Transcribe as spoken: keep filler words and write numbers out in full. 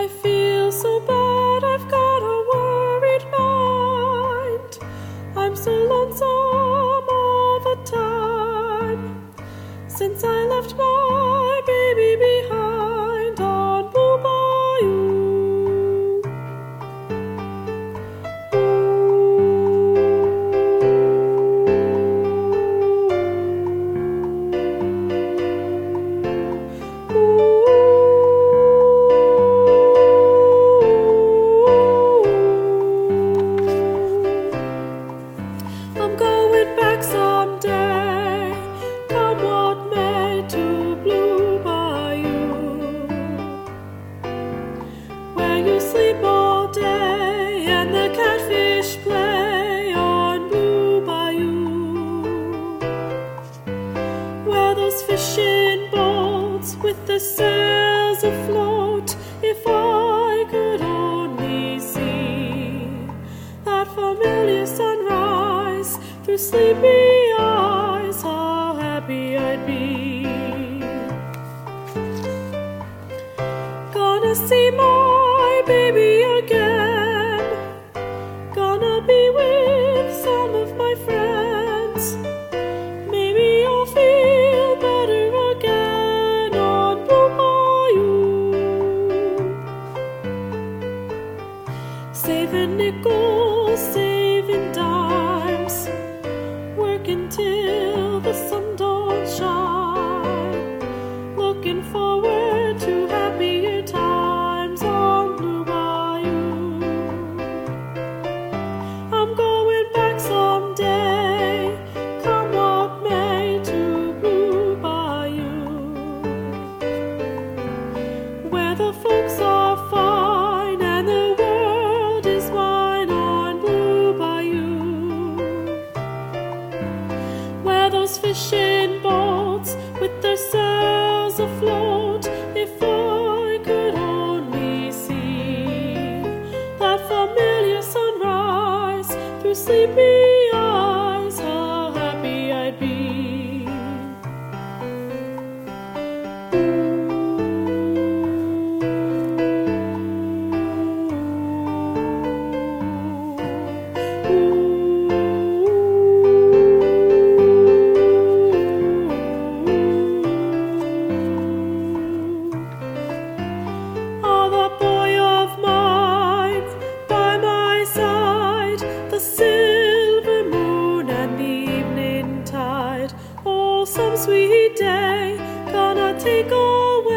I feel so bad, I've got a worried mind. I'm so lonesome all the time, since I left my baby behind on Blue Bayou. I'm going back someday, come what may, to Blue Bayou, where you sleep all day and the catfish play on Blue Bayou, where those fishing boats with the sails afloat. If I could only see that familiar sunrise through sleepy eyes, how happy I'd be. Gonna see my baby again, gonna be with some of my friends. Maybe I'll feel better again on Blue Bayou. Saving nickels, saving dimes, working till the sun don't shine, looking forward to happier times on Blue Bayou. I'm going back someday, come what may, to Blue Bayou, where the folks are fine and the world is mine on Blue Bayou, where those fishing boats with their sails afloat. If I could only see that familiar sunrise through sleepy eyes, how happy I'd be. Ah, that boy of mine by my side, the silver moon and the evening tide. Oh, some sweet day gonna take away